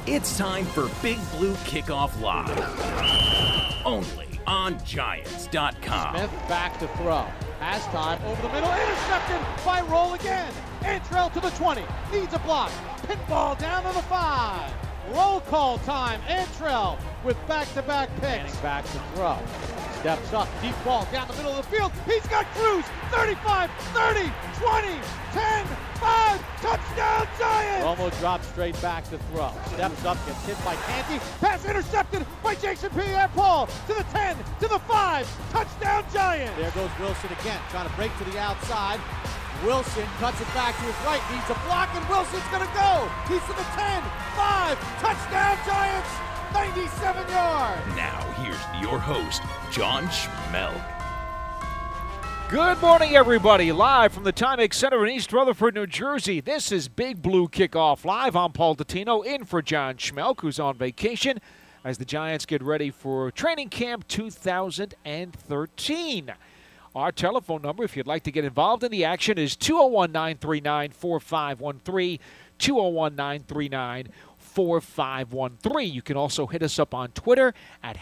It's time for Big Blue Kickoff Live. Only on Giants.com. Smith back to throw. Has time over the middle. Intercepted by Roll again. Antrell to the 20. Needs a block. Pinball down to the 5. Roll call time. Antrell with back-to-back picks. Manning back to throw. Steps up. Deep ball down the middle of the field. He's got Cruz. 35, 30, 20, 10, 5. Touchdown Giants! Romo drops straight back to throw. Steps up. Gets hit by Canty. Pass intercepted by Jason Pierre-Paul. To the 10, to the 5. Touchdown Giants! There goes Wilson again. Trying to break to the outside. Wilson cuts it back to his right. Needs a block, and Wilson's going to go. He's to the 10, 5. Touchdown Giants! 97 yards. Now, here's your host, John Schmelk. Good morning, everybody. Live from the Timex Center in East Rutherford, New Jersey. This is Big Blue Kickoff Live. I'm Paul Dottino, in for John Schmelk, who's on vacation, as the Giants get ready for Training Camp 2013. Our telephone number, if you'd like to get involved in the action, is 201-939-4513, 201-939-4513. You can also hit us up on Twitter at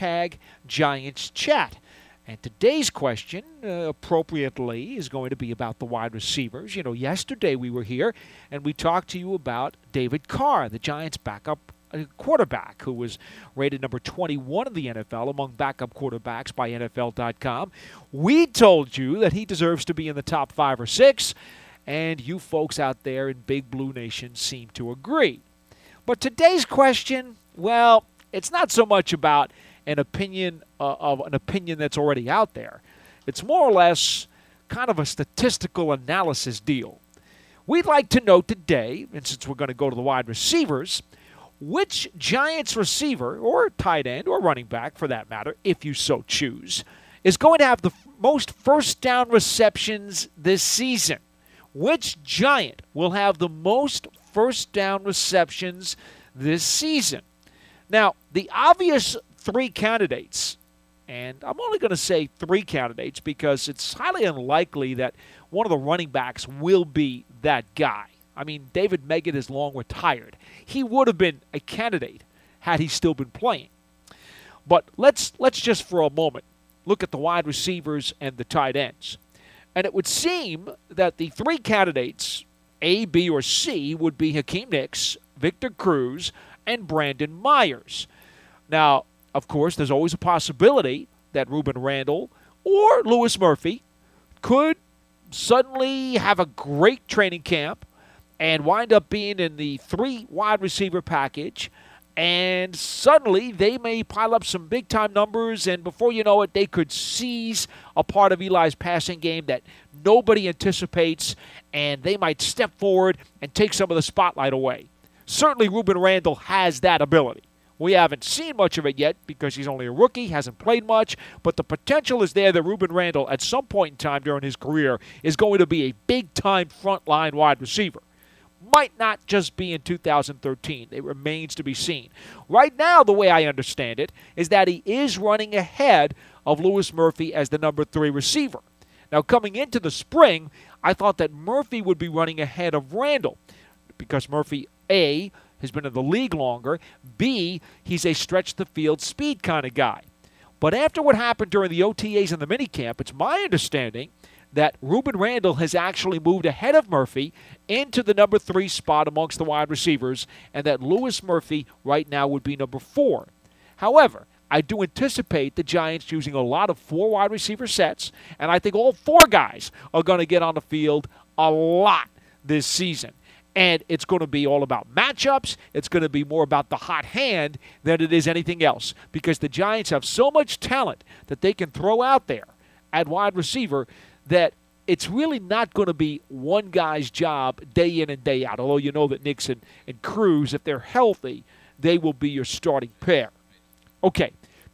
#GiantsChat. And today's question, appropriately, is going to be about the wide receivers. You know, yesterday we were here and we talked to you about David Carr, the Giants' backup quarterback, who was rated number 21 in the NFL among backup quarterbacks by NFL.com. We told you that he deserves to be in the top 5 or 6, and you folks out there in Big Blue Nation seem to agree. But today's question, well, it's not so much about an opinion that's already out there. It's more or less kind of a statistical analysis deal. We'd like to know today, and since we're going to go to the wide receivers, which Giants receiver, or tight end, or running back for that matter, if you so choose, is going to have the most first down receptions this season? Which Giant will have the most first down receptions this season? Now, the obvious 3 candidates, and I'm only going to say 3 candidates because it's highly unlikely that one of the running backs will be that guy. I mean, David Meggett is long retired. He would have been a candidate had he still been playing. But let's just for a moment look at the wide receivers and the tight ends. And it would seem that the 3 candidates, A, B, or C, would be Hakeem Nicks, Victor Cruz, and Brandon Myers. Now, of course, there's always a possibility that Rueben Randle or Louis Murphy could suddenly have a great training camp and wind up being in the 3 wide receiver package, and suddenly they may pile up some big-time numbers, and before you know it, they could seize a part of Eli's passing game that nobody anticipates, and they might step forward and take some of the spotlight away. Certainly, Rueben Randle has that ability. We haven't seen much of it yet because he's only a rookie, hasn't played much, but the potential is there that Rueben Randle, at some point in time during his career, is going to be a big-time frontline wide receiver. Might not just be in 2013. It remains to be seen. Right now, the way I understand it, is that he is running ahead of Louis Murphy as the number 3 receiver. Now, coming into the spring, I thought that Murphy would be running ahead of Randle because Murphy, A, has been in the league longer, B, he's a stretch-the-field speed kind of guy. But after what happened during the OTAs and the minicamp, it's my understanding that Rueben Randle has actually moved ahead of Murphy into the number 3 spot amongst the wide receivers, and that Louis Murphy right now would be number 4. However, I do anticipate the Giants using a lot of 4 wide receiver sets, and I think all 4 guys are going to get on the field a lot this season. And it's going to be all about matchups. It's going to be more about the hot hand than it is anything else, because the Giants have so much talent that they can throw out there at wide receiver that it's really not going to be one guy's job day in and day out, although you know that Nicks and Cruz, if they're healthy, they will be your starting pair. Okay,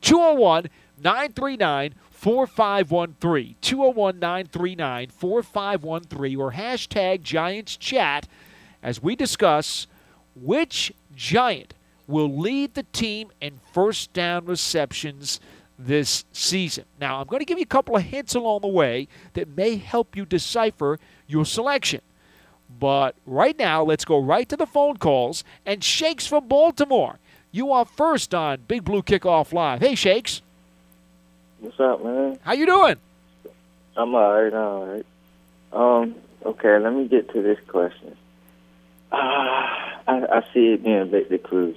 201-939-4513, 201-939-4513, or #GiantsChat, as we discuss which Giant will lead the team in first down receptions this season. Now, I'm going to give you a couple of hints along the way that may help you decipher your selection. But right now, let's go right to the phone calls. And Shakes from Baltimore, you are first on Big Blue Kickoff Live. Hey, Shakes. What's up, man? How you doing? I'm all right. Okay, let me get to this question. I see it being Victor Cruz.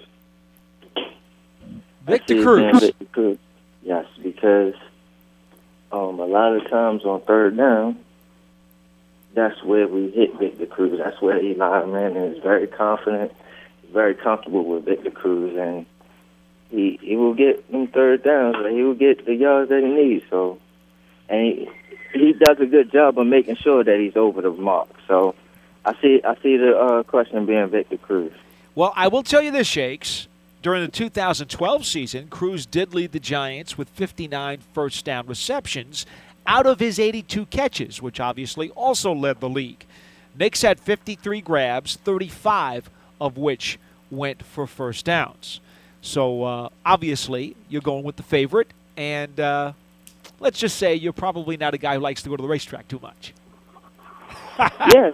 Victor Cruz. Victor Cruz. Yes, because a lot of times on third down, that's where we hit Victor Cruz. That's where Eli Manning is very confident, very comfortable with Victor Cruz, and he will get them third downs, and he will get the yards that he needs. So, and he does a good job of making sure that he's over the mark. So, I see the question being Victor Cruz. Well, I will tell you this, Shakes. During the 2012 season, Cruz did lead the Giants with 59 first down receptions out of his 82 catches, which obviously also led the league. Nix had 53 grabs, 35 of which went for first downs. So, obviously, you're going with the favorite, and let's just say you're probably not a guy who likes to go to the racetrack too much. Yes,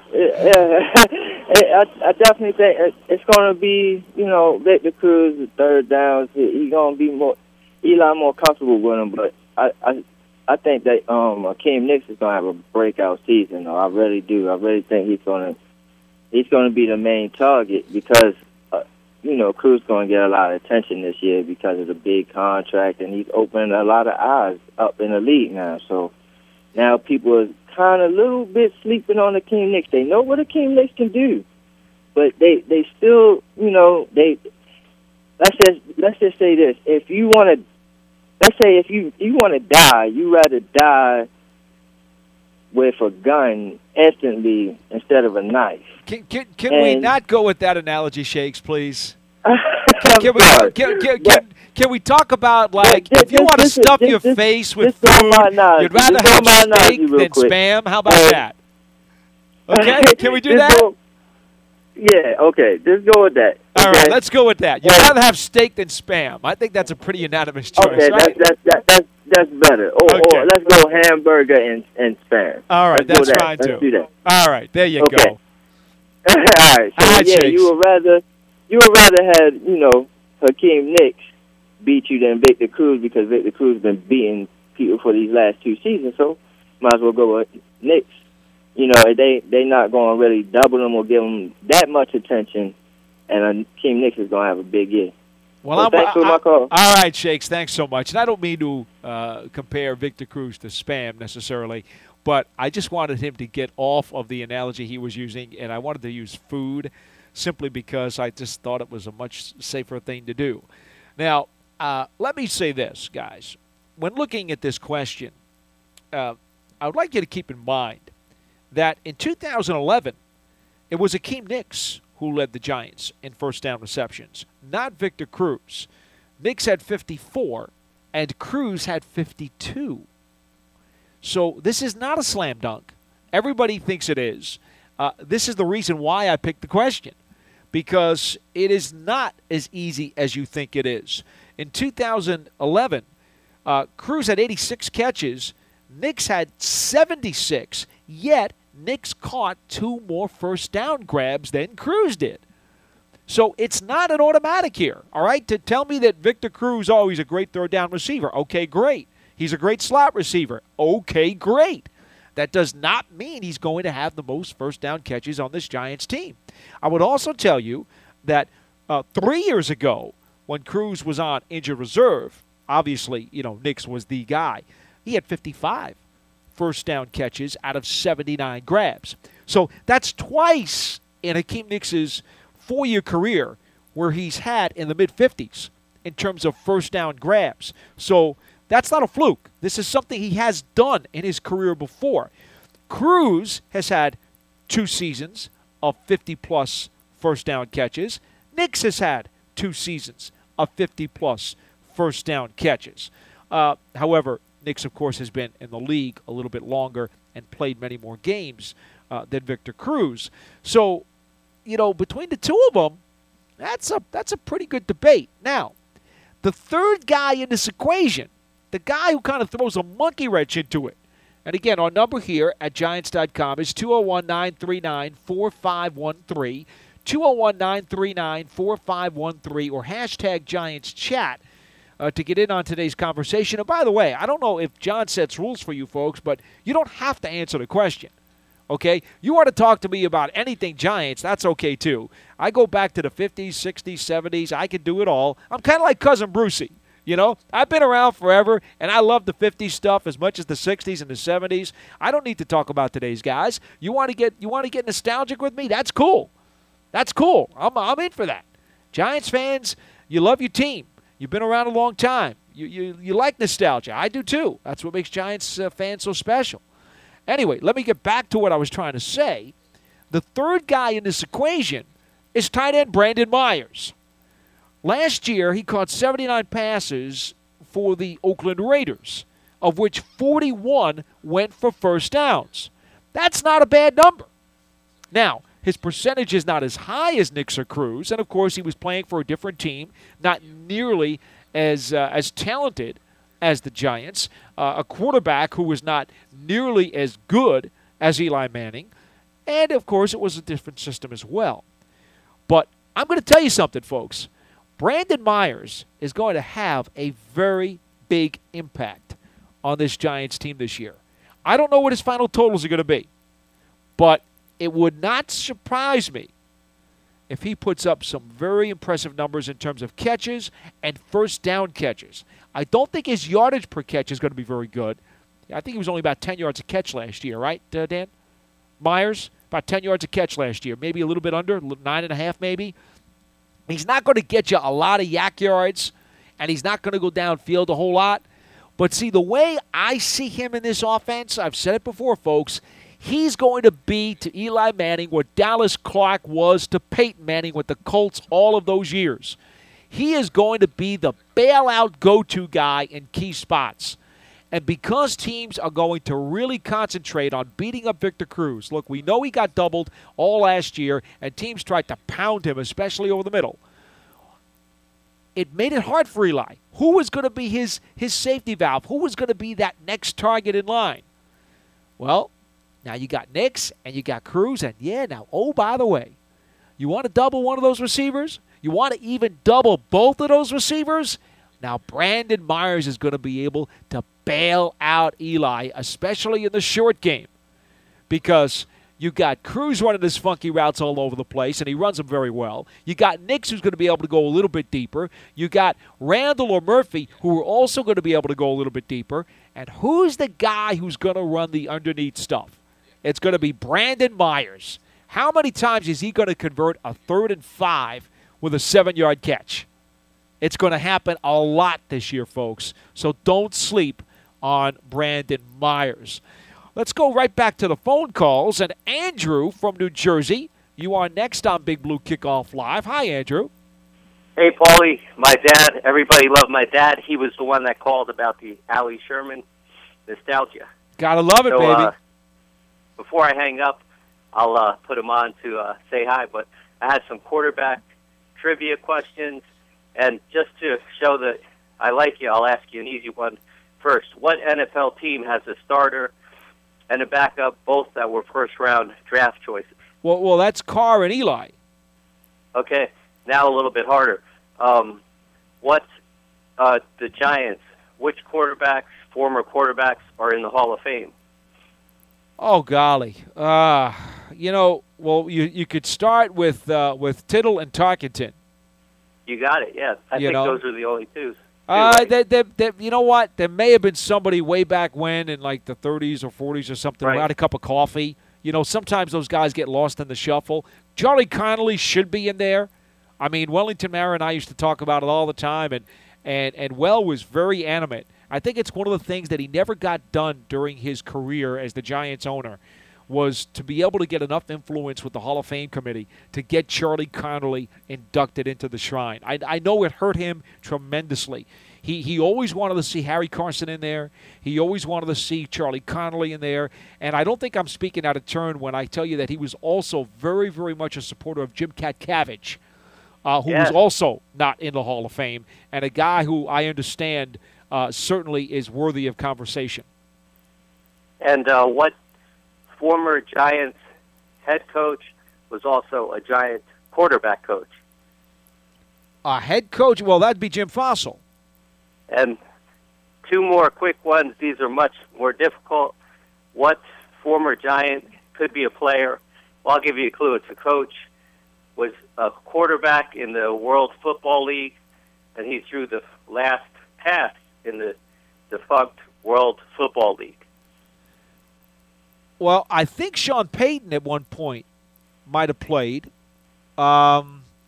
I definitely think it's going to be, Victor Cruz, the third downs. He's going to be Eli more comfortable with him, but I think that Akeem Nicks is going to have a breakout season. Though. I really do. I really think he's going to be the main target because Cruz going to get a lot of attention this year because of the big contract, and he's opening a lot of eyes up in the league now. So now people are kind of a little bit sleeping on Akeem Nicks. They know what Akeem Nicks can do, but they still, let's just say this: if you want to, let's say if you want to die, you rather die with a gun instantly instead of a knife. Can we not go with that analogy, Shakes, please? Can we talk about, like, if you want to stuff your face with food, you'd rather have steak than Spam? How about that? Okay, can we do that? Yeah, okay, just go with that. All right, let's go with that. You'd rather have steak than Spam. I think that's a pretty unanimous choice, okay, right? That's better. Or let's go hamburger and Spam. All right, that's fine, too. Let's do that. All right, there you go. All right, so yeah, you would rather have Hakeem Nicks beat you than Victor Cruz because Victor Cruz has been beating people for these last two seasons. So might as well go with Nicks. They not going to really double them or give them that much attention, and Hakeem Nicks is going to have a big year. Well, thanks for my call. All right, Shakes, thanks so much. And I don't mean to compare Victor Cruz to Spam necessarily, but I just wanted him to get off of the analogy he was using, and I wanted to use food simply because I just thought it was a much safer thing to do. Now, let me say this, guys. When looking at this question, I would like you to keep in mind that in 2011, it was Akeem Nicks who led the Giants in first down receptions, not Victor Cruz. Nicks had 54, and Cruz had 52. So this is not a slam dunk. Everybody thinks it is. This is the reason why I picked the question, because it is not as easy as you think it is. In 2011, Cruz had 86 catches. Nicks had 76, yet Nicks caught 2 more first down grabs than Cruz did. So it's not an automatic here, all right? To tell me that Victor Cruz, he's a great third down receiver. Okay, great. He's a great slot receiver. Okay, great. That does not mean he's going to have the most first down catches on this Giants team. I would also tell you that 3 years ago, when Cruz was on injured reserve, obviously, Nicks was the guy. He had 55 first down catches out of 79 grabs. So that's twice in Hakeem Nicks' 4-year career where he's had in the mid-50s in terms of first down grabs. So that's not a fluke. This is something he has done in his career before. Cruz has had 2 seasons of 50-plus first down catches. Nicks has had 2 seasons of 50-plus first down catches. However, Nicks, of course, has been in the league a little bit longer and played many more games than Victor Cruz. So, between the two of them, that's a pretty good debate. Now, the third guy in this equation, the guy who kind of throws a monkey wrench into it, And again, our number here at Giants.com is 201-939-4513, 201-939-4513, or hashtag Giants Chat to get in on today's conversation. And by the way, I don't know if John sets rules for you folks, but you don't have to answer the question. Okay? You want to talk to me about anything Giants, that's okay too. I go back to the 50s, 60s, 70s. I can do it all. I'm kind of like Cousin Brucey. You know, I've been around forever, and I love the 50s stuff as much as the 60s and the 70s. I don't need to talk about today's guys. You want to get nostalgic with me? That's cool. That's cool. I'm in for that. Giants fans, you love your team. You've been around a long time. You like nostalgia. I do too. That's what makes Giants fans so special. Anyway, let me get back to what I was trying to say. The third guy in this equation is tight end Brandon Myers. Last year, he caught 79 passes for the Oakland Raiders, of which 41 went for first downs. That's not a bad number. Now, his percentage is not as high as Nix or Cruz, and of course he was playing for a different team, not nearly as talented as the Giants, a quarterback who was not nearly as good as Eli Manning, and of course it was a different system as well. But I'm going to tell you something, folks. Brandon Myers is going to have a very big impact on this Giants team this year. I don't know what his final totals are going to be, but it would not surprise me if he puts up some very impressive numbers in terms of catches and first down catches. I don't think his yardage per catch is going to be very good. I think he was only about 10 yards a catch last year, right, Dan? Myers, about 10 yards a catch last year, maybe a little bit under, 9.5 maybe. He's not going to get you a lot of yak yards, and he's not going to go downfield a whole lot. But see, the way I see him in this offense, I've said it before, folks, he's going to be to Eli Manning what Dallas Clark was to Peyton Manning with the Colts all of those years. He is going to be the bailout go-to guy in key spots. And because teams are going to really concentrate on beating up Victor Cruz, look, we know he got doubled all last year, and teams tried to pound him, especially over the middle. It made it hard for Eli. Who was going to be his safety valve? Who was going to be that next target in line? Well, now you got Nix and you got Cruz, and by the way, you want to double one of those receivers? You want to even double both of those receivers? Now, Brandon Myers is going to be able to bail out Eli, especially in the short game, because you got Cruz running his funky routes all over the place, and he runs them very well. You got Nix, who's going to be able to go a little bit deeper. You got Randall or Murphy, who are also going to be able to go a little bit deeper. And who's the guy who's going to run the underneath stuff? It's going to be Brandon Myers. How many times is he going to convert a 3rd and 5 with a 7-yard catch? It's going to happen a lot this year, folks. So don't sleep on Brandon Myers. Let's go right back to the phone calls. And Andrew from New Jersey, you are next on Big Blue Kickoff Live. Hi, Andrew. Hey, Paulie. My dad, everybody loved my dad. He was the one that called about the Allie Sherman nostalgia. Gotta love it, baby. Before I hang up, I'll put him on to say hi. But I had some quarterback trivia questions. And just to show that I like you, I'll ask you an easy one first. What NFL team has a starter and a backup, both that were first-round draft choices? Well, that's Carr and Eli. Okay, now a little bit harder. What's the Giants? Which quarterbacks, former quarterbacks, are in the Hall of Fame? Oh, golly. You could start with Tittle and Tarkenton. You got it, yeah. I think those are the only two. You know what? There may have been somebody way back when in like the 30s or 40s or something who had a cup of coffee. Sometimes those guys get lost in the shuffle. Charlie Connolly should be in there. I mean, Wellington Mara and I used to talk about it all the time, and Well was very animate. I think it's one of the things that he never got done during his career as the Giants owner was to be able to get enough influence with the Hall of Fame committee to get Charlie Connolly inducted into the shrine. I know it hurt him tremendously. He always wanted to see Harry Carson in there. He always wanted to see Charlie Connolly in there. And I don't think I'm speaking out of turn when I tell you that he was also very, very much a supporter of Jim Katcavage, who was also not in the Hall of Fame, and a guy who I understand certainly is worthy of conversation. And what former Giants head coach was also a Giants quarterback coach? A head coach? Well, that'd be Jim Fossil. And two more quick ones. These are much more difficult. What former Giant, could be a player, well, I'll give you a clue. It's a coach, was a quarterback in the World Football League, and he threw the last pass in the defunct World Football League. Well, I think Sean Payton at one point might have played. Nope,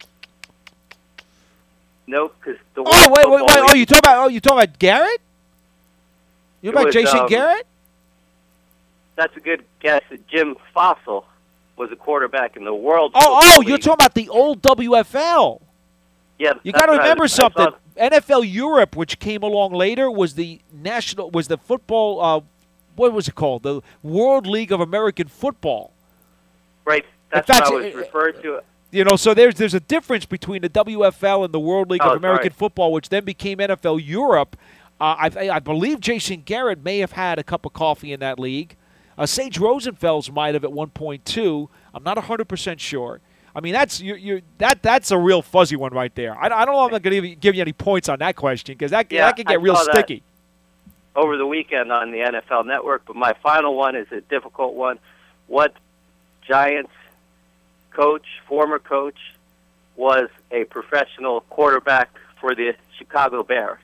because the World Oh, wait. Football Oh, League- you talking about Garrett? You It talking about was, Jason Garrett? That's a good guess. Jim Fossil was a quarterback in the World Oh, Football you're League. talking about the old WFL. Yeah, You that's got to what I remember was- I something. thought- NFL Europe, which came along later, was the football. What was it called? The World League of American Football. Right, that's fact, what I was referred to. You know, so there's a difference between the WFL and the World League Oh, of American sorry. Football, which then became NFL Europe. I believe Jason Garrett may have had a cup of coffee in that league. Sage Rosenfels might have at one point too. I'm not 100% sure. I mean, that's a real fuzzy one right there. I don't know if I'm going to give you any points on that question because that could I get real saw that sticky. over the weekend on the NFL Network, but my final one is a difficult one. What Giants coach, former coach, was a professional quarterback for the Chicago Bears?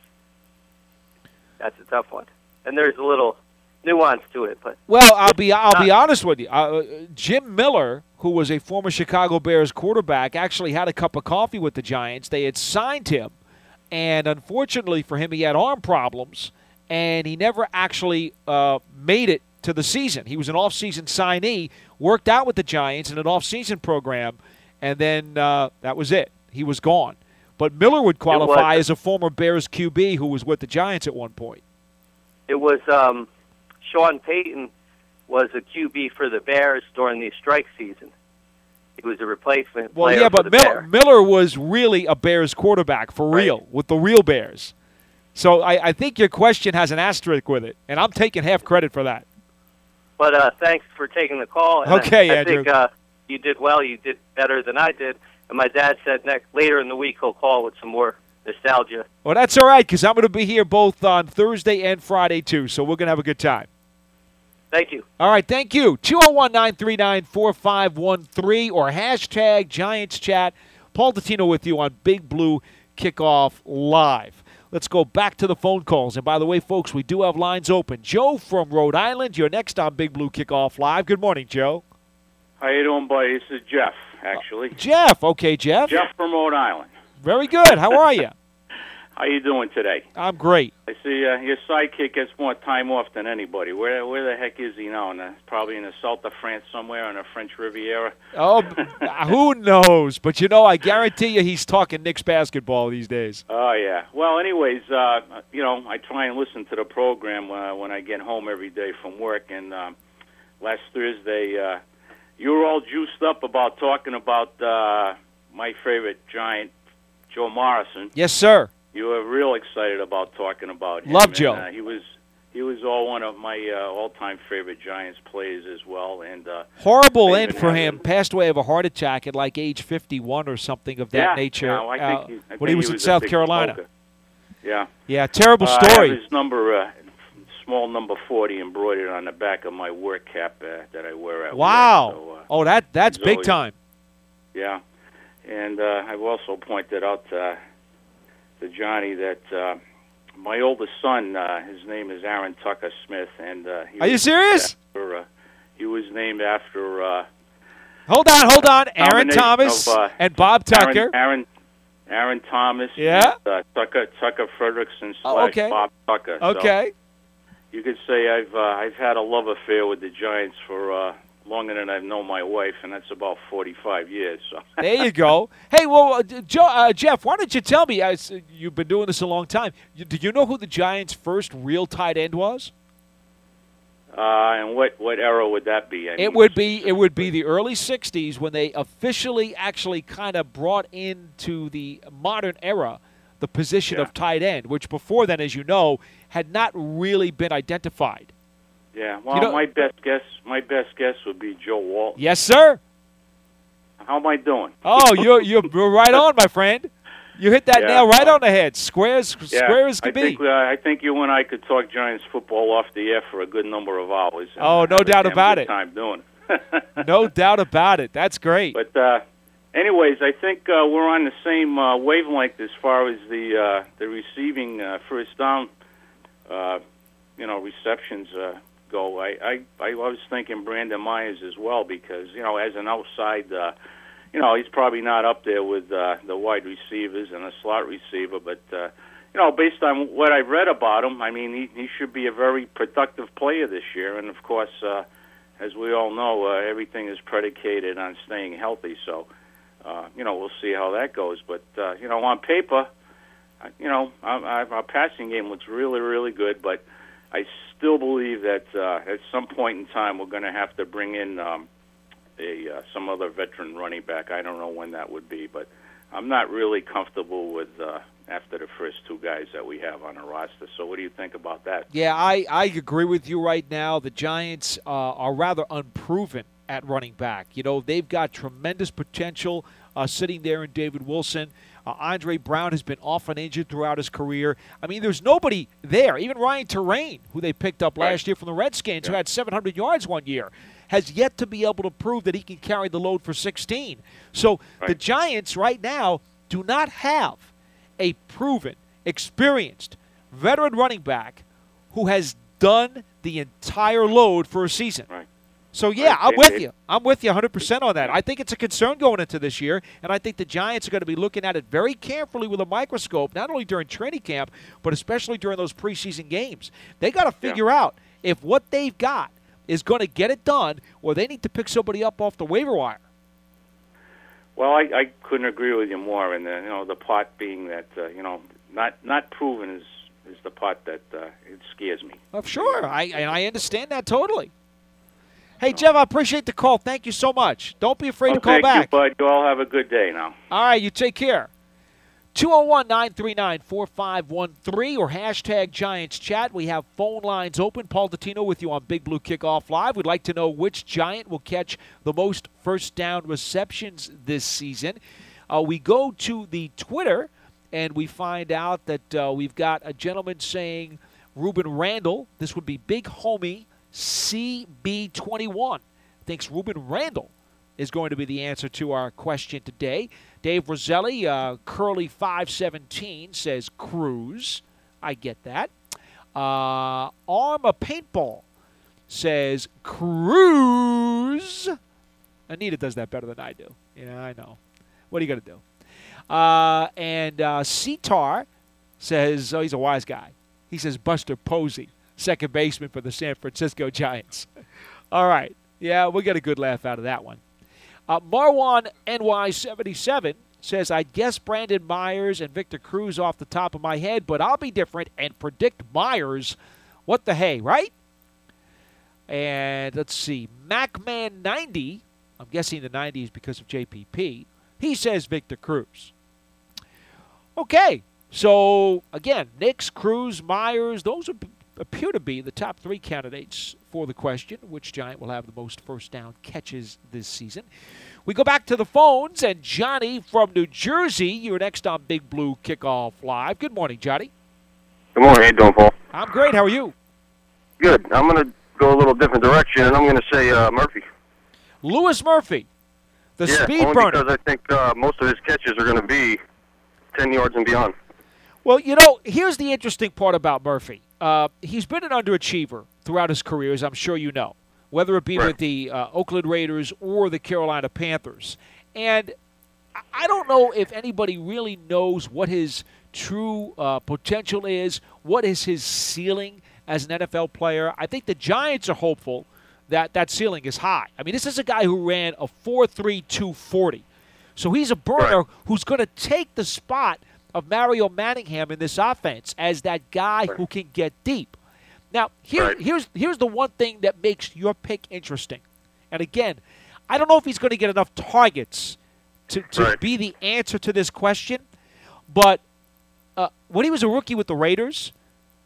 That's a tough one. And there's a little nuance to it, but Well, I'll be honest with you. Jim Miller, who was a former Chicago Bears quarterback, actually had a cup of coffee with the Giants. They had signed him, and unfortunately for him, he had arm problems, and he never actually made it to the season. He was an off-season signee, worked out with the Giants in an off-season program, and then that was it. He was gone. But Miller would qualify as a former Bears QB who was with the Giants at one point. it was Sean Payton was a QB for the Bears during the strike season. He was a replacement Well, player yeah, for but the Bears. Miller was really a Bears quarterback for real, Right. with the real Bears. So I think your question has an asterisk with it, and I'm taking half credit for that. But thanks for taking the call. And Okay, I Andrew. think you did well. You did better than I did. And my dad said later in the week he'll call with some more nostalgia. Well, that's all right, because I'm going to be here both on Thursday and Friday, too, so we're going to have a good time. Thank you. All right, thank you. 201-939-4513 or hashtag Giants Chat. Paul Dottino with you on Big Blue Kickoff Live. Let's go back to the phone calls. And by the way, folks, we do have lines open. Joe from Rhode Island, you're next on Big Blue Kickoff Live. Good morning, Joe. How you doing, buddy? This is Jeff, actually. Jeff. Okay, Jeff. Jeff from Rhode Island. Very good. How are you? How you doing today? I'm great. I see your sidekick gets more time off than anybody. Where the heck is he now? Probably in the south of France somewhere on the French Riviera. Oh, who knows? But, you know, I guarantee you he's talking Knicks basketball these days. Oh, yeah. Well, anyways, I try and listen to the program when I get home every day from work. And last Thursday, you were all juiced up about talking about my favorite Giant, Joe Morrison. Yes, sir. You were real excited about talking about him. Love Joe. And, he was all one of my all-time favorite Giants players as well. And Horrible they end even for had him. Passed away of a heart attack at like age 51 or something of that nature. Yeah, I think when he he was in a South big Carolina. smoker. Yeah. Yeah, terrible I have story. his number, small number 40, embroidered on the back of my work cap that I wear at Wow. work. So, Oh, that's he's big always- time. yeah. And I've also pointed out to Johnny that my oldest son, his name is Aaron Tucker Smith, and Are you serious? He was named after Hold on. Aaron combination Thomas of, and Bob Tucker. Aaron Thomas, Yeah. and, Tucker Frederickson / okay. Bob Tucker. Okay. So you could say I've had a love affair with the Giants for longer than I've known my wife, and that's about 45 years. So. There you go. Hey, well, Jeff, why don't you tell me? You've been doing this a long time. Do you know who the Giants' first real tight end was? And what era would that be? I It mean, would be the early '60s when they officially actually kind of brought into the modern era the position Yeah. of tight end, which before then, as you know, had not really been identified. Yeah, well, my best guess would be Joe Walton. Yes, sir. How am I doing? Oh, you're right on, my friend. You hit that nail right on the head. Square as could be. I think you and I could talk Giants football off the air for a good number of hours. Oh, no doubt about it. Time doing it. No doubt about it. That's great. But anyways, I think we're on the same wavelength as far as the receiving first down, receptions go. I was thinking Brandon Myers as well because as an outside. He's probably not up there with the wide receivers and a slot receiver, but, based on what I've read about him, I mean, he should be a very productive player this year. And, of course, as we all know, everything is predicated on staying healthy. So, we'll see how that goes. But, on paper, our passing game looks really, really good, but I still believe that at some point in time we're going to have to bring in some other veteran running back. I don't know when that would be, but I'm not really comfortable with after the first two guys that we have on the roster. So what do you think about that? Yeah, I agree with you right now. The Giants are rather unproven at running back. They've got tremendous potential sitting there in David Wilson. Andre Brown has been often injured throughout his career. I mean, there's nobody there. Even Ryan Terrain, who they picked up last year from the Redskins, who had 700 yards one year, has yet to be able to prove that he can carry the load for 16. So the Giants right now do not have a proven, experienced, veteran running back who has done the entire load for a season. Right. So, yeah, I'm with you. I'm with you 100% on that. I think it's a concern going into this year, and I think the Giants are going to be looking at it very carefully with a microscope, not only during training camp, but especially during those preseason games. They got to figure out if what they've got is going to get it done, or they need to pick somebody up off the waiver wire. Well, I couldn't agree with you more, and the part being that not proven is the part that it scares me. Oh, sure, I understand that totally. Hey, Jeff, I appreciate the call. Thank you so much. Don't be afraid to call back. Thank you, bud. You all have a good day now. All right, you take care. 201-939-4513 or hashtag Giants Chat. We have phone lines open. Paul Dottino with you on Big Blue Kickoff Live. We'd like to know which Giant will catch the most first down receptions this season. We go to the Twitter, and we find out that we've got a gentleman saying Ruben Randall. This would be Big Homie CB21. Thinks Ruben Randall is going to be the answer to our question today. Dave Roselli, Curly 517, says Cruz. I get that. Arm a Paintball says Cruz. Anita does that better than I do. Yeah, I know. What are you going to do? And Sitar says, he's a wise guy. He says Buster Posey, second baseman for the San Francisco Giants. All right. Yeah, we'll get a good laugh out of that one. Marwan NY77 says, I'd guess Brandon Myers and Victor Cruz off the top of my head, but I'll be different and predict Myers. What the hey, right? And let's see. MacMan90, I'm guessing the 90 is because of JPP. He says Victor Cruz. Okay. So, again, Nix, Cruz, Myers, those appear to be the top three candidates for the question, which Giant will have the most first down catches this season. We go back to the phones, and Johnny from New Jersey, you're next on Big Blue Kickoff Live. Good morning, Johnny. Good morning. How you doing, Paul? I'm great. How are you? Good. I'm going to go a little different direction, and I'm going to say Murphy. Louis Murphy, the speed only burner. Because I think most of his catches are going to be 10 yards and beyond. Well, here's the interesting part about Murphy. He's been an underachiever throughout his career, as I'm sure you know, whether it be with the Oakland Raiders or the Carolina Panthers. And I don't know if anybody really knows what his true potential is, what is his ceiling as an NFL player. I think the Giants are hopeful that that ceiling is high. I mean, this is a guy who ran a 4.3 240. So he's a burner who's going to take the spot of Mario Manningham in this offense as that guy who can get deep. Now, here's the one thing that makes your pick interesting. And again, I don't know if he's going to get enough targets to be the answer to this question, but when he was a rookie with the Raiders,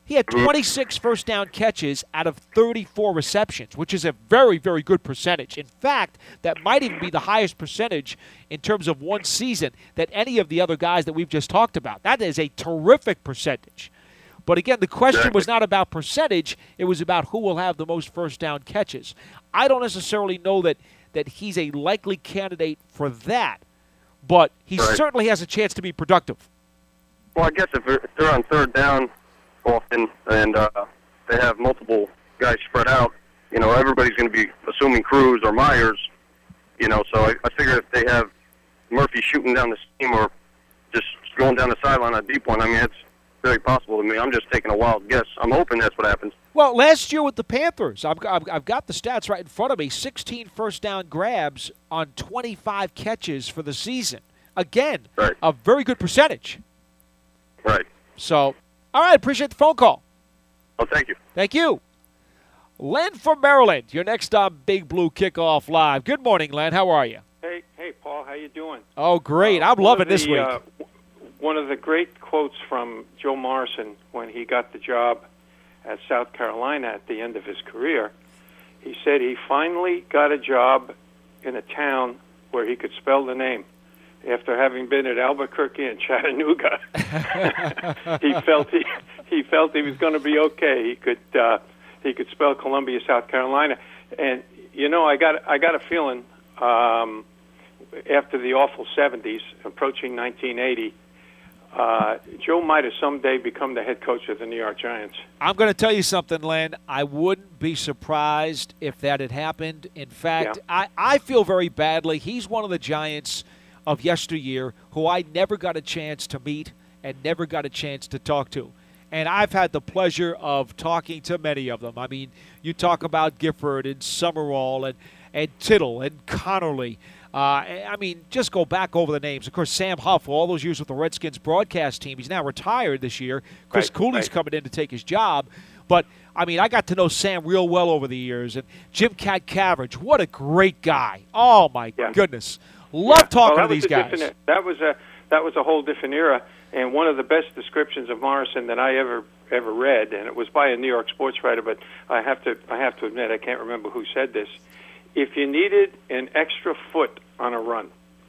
He had 26 first down catches out of 34 receptions, which is a very, very good percentage. In fact, that might even be the highest percentage in terms of one season that any of the other guys that we've just talked about. That is a terrific percentage. But again, the question was not about percentage. It was about who will have the most first down catches. I don't necessarily know that he's a likely candidate for that, but he certainly has a chance to be productive. Well, I guess if they're on third down often and they have multiple guys spread out, everybody's going to be assuming Cruz or Myers, so I figure if they have Murphy shooting down the seam or just going down the sideline on a deep one, it's very possible to me. I'm just taking a wild guess. I'm hoping that's what happens. Well, last year with the Panthers, I've got the stats right in front of me, 16 first down grabs on 25 catches for the season. Again, a very good percentage. Right. So, all right, appreciate the phone call. Oh, thank you. Thank you. Len from Maryland, you're next on Big Blue Kickoff Live. Good morning, Len. How are you? Hey, Paul. How you doing? Oh, great. I'm loving this week. One of the great quotes from Joe Morrison when he got the job at South Carolina at the end of his career, he said he finally got a job in a town where he could spell the name. After having been at Albuquerque and Chattanooga, he felt he was going to be okay. He could spell Columbia, South Carolina, and I got a feeling after the awful '70s, approaching 1980, Joe might have someday become the head coach of the New York Giants. I'm going to tell you something, Len. I wouldn't be surprised if that had happened. In fact, I feel very badly. He's one of the Giants of yesteryear who I never got a chance to meet and never got a chance to talk to. And I've had the pleasure of talking to many of them. I mean, you talk about Gifford and Summerall and Tittle and Connerly. Just go back over the names. Of course, Sam Huff, all those years with the Redskins broadcast team. He's now retired this year. Chris Cooley's coming in to take his job. But, I got to know Sam real well over the years. And Jim Catcavrage, what a great guy. Oh, my goodness. Love talking to these guys. That was a whole different era, and one of the best descriptions of Morrison that I ever read, and it was by a New York sports writer, but I have to admit I can't remember who said this. If you needed an extra foot on a run,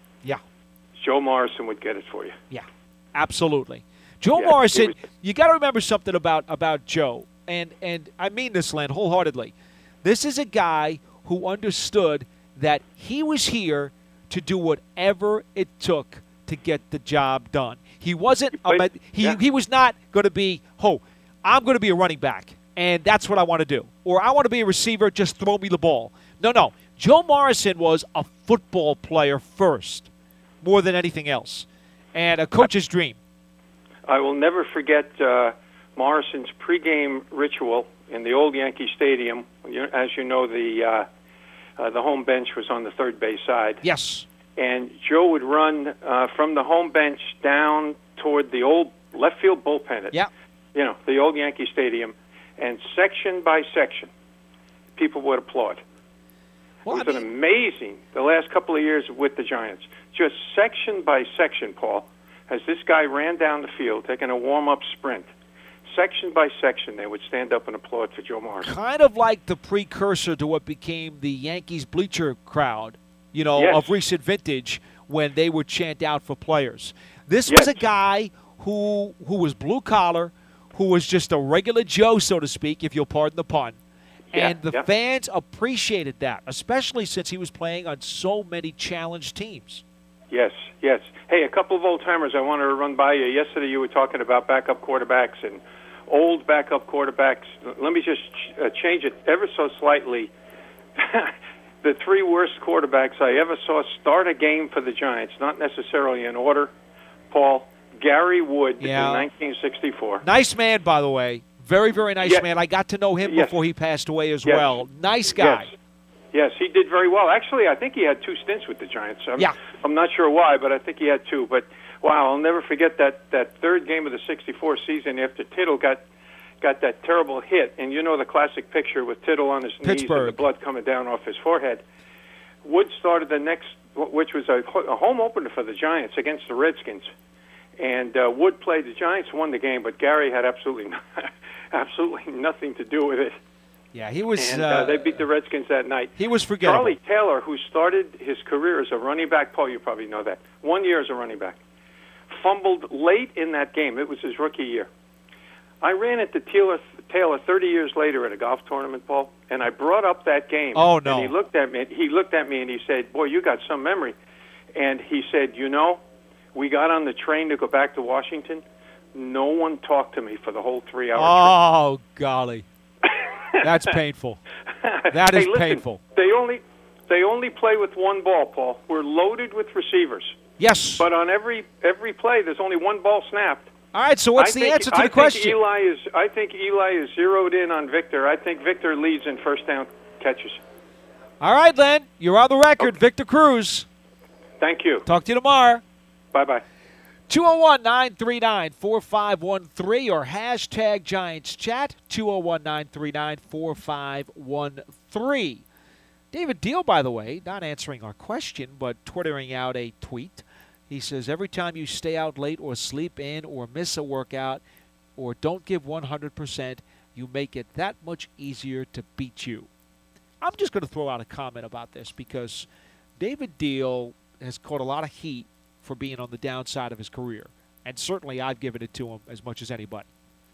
Joe Morrison would get it for you. Yeah, absolutely. Joe Morrison, you got to remember something about Joe, and I mean this, Len, wholeheartedly. This is a guy who understood that he was here to do whatever it took to get the job done. He wasn't. He was not going to be. I'm going to be a running back, and that's what I want to do. Or I want to be a receiver. Just throw me the ball. No. Joe Morrison was a football player first, more than anything else, and a coach's dream. I will never forget Morrison's pregame ritual in the old Yankee Stadium. As you know, the home bench was on the third base side. Yes. And Joe would run from the home bench down toward the old left field bullpen at the old Yankee Stadium, and section by section, people would applaud. Well, it was amazing, the last couple of years with the Giants. Just section by section, Paul, as this guy ran down the field, taking a warm-up sprint. Section by section, they would stand up and applaud for Joe Morrison. Kind of like the precursor to what became the Yankees bleacher crowd, of recent vintage when they would chant out for players. This was a guy who was blue-collar, who was just a regular Joe, so to speak, if you'll pardon the pun. And the fans appreciated that, especially since he was playing on so many challenged teams. Yes. Hey, a couple of old-timers I wanted to run by you. Yesterday you were talking about backup quarterbacks and old backup quarterbacks. Let me just change it ever so slightly. The three worst quarterbacks I ever saw start a game for the Giants, not necessarily in order, Paul. Gary Wood in 1964. Nice man, by the way. Very, very nice man. I got to know him before he passed away as well. Nice guy. Yes, he did very well. Actually, I think he had 2 stints with the Giants. I'm not sure why, but I think he had 2. But, wow, I'll never forget that third game of the 64 season after Tittle got that terrible hit. And you know the classic picture with Tittle on his knees and the blood coming down off his forehead. Wood started the next, which was a home opener for the Giants against the Redskins. And Wood played. The Giants won the game, but Gary had absolutely absolutely nothing to do with it. Yeah, he was. And they beat the Redskins that night. He was forgettable. Charlie Taylor, who started his career as a running back, Paul, you probably know that, 1 year as a running back, fumbled late in that game. It was his rookie year. I ran into Taylor 30 years later at a golf tournament, Paul, and I brought up that game. Oh, no. And he looked at me and he said, "Boy, you got some memory." And he said, we got on the train to go back to Washington. No one talked to me for the whole 3-hour Oh, golly. That's painful. That is hey, listen, painful. They only play with one ball, Paul. We're loaded with receivers. Yes. But on every play, there's only one ball snapped. All right, so what's the answer to the question? I think Eli is zeroed in on Victor. I think Victor leads in first down catches. All right, Len, you're on the record. Okay. Victor Cruz. Thank you. Talk to you tomorrow. Bye-bye. 201-939-4513 or hashtag Giants Chat, 201-939-4513. David Deal, by the way, not answering our question, but twittering out a tweet. He says, every time you stay out late or sleep in or miss a workout or don't give 100%, you make it that much easier to beat you. I'm just going to throw out a comment about this because David Deal has caught a lot of heat for being on the downside of his career. And certainly I've given it to him as much as anybody.